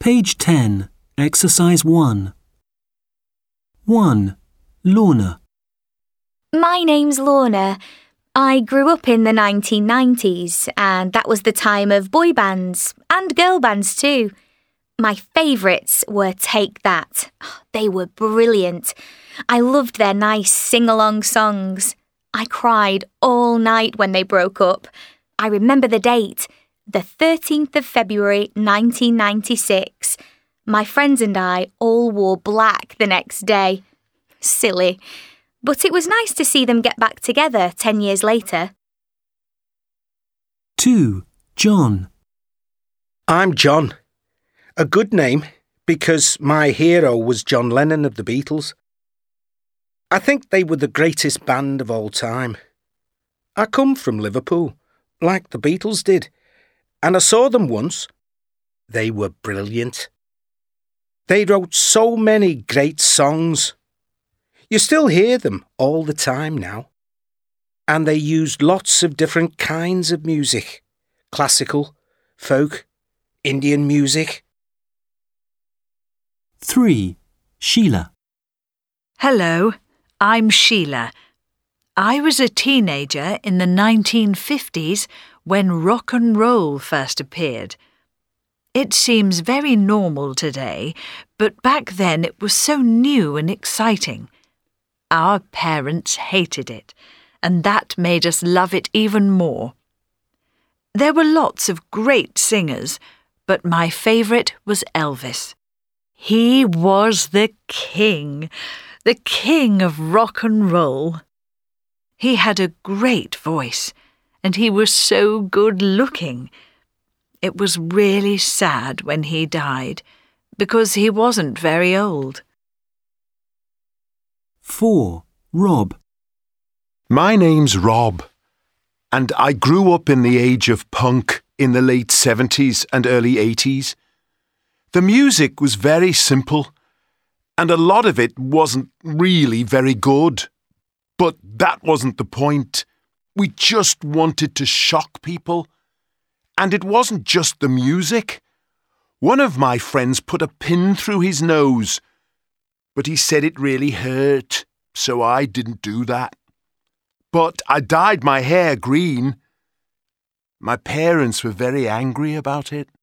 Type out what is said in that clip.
Page 10, Exercise 1. 1. Lorna. My name's Lorna. I grew up in the 1990s, and that was the time of boy bands and girl bands too. My favourites were Take That. They were brilliant. I loved their nice sing-along songs. I cried all night when they broke up. I remember the date, the 13th of February 1996. My friends and I all wore black the next day. Silly. But it was nice to see them get back together 10 years later. 2. John. I'm John. A good name, because my hero was John Lennon of the Beatles. I think they were the greatest band of all time. I come from Liverpool, like the Beatles did, and I saw them once. They were brilliant. They wrote so many great songs. You still hear them all the time now. And they used lots of different kinds of music. Classical, folk, Indian music. 3. Sheila. Hello, I'm Sheila. I was a teenager in the 1950s when rock and roll first appeared. It seems very normal today, but back then it was so new and exciting. Our parents hated it, and that made us love it even more. There were lots of great singers, but my favourite was Elvis. He was the king of rock and roll. He had a great voice, and he was so good-looking. It was really sad when he died, because he wasn't very old. 4. Rob. My name's Rob, and I grew up in the age of punk in the late 70s and early 80s. The music was very simple, and a lot of it wasn't really very good. But that wasn't the point. We just wanted to shock people. And it wasn't just the music. One of my friends put a pin through his nose, but he said it really hurt, so I didn't do that. But I dyed my hair green. My parents were very angry about it.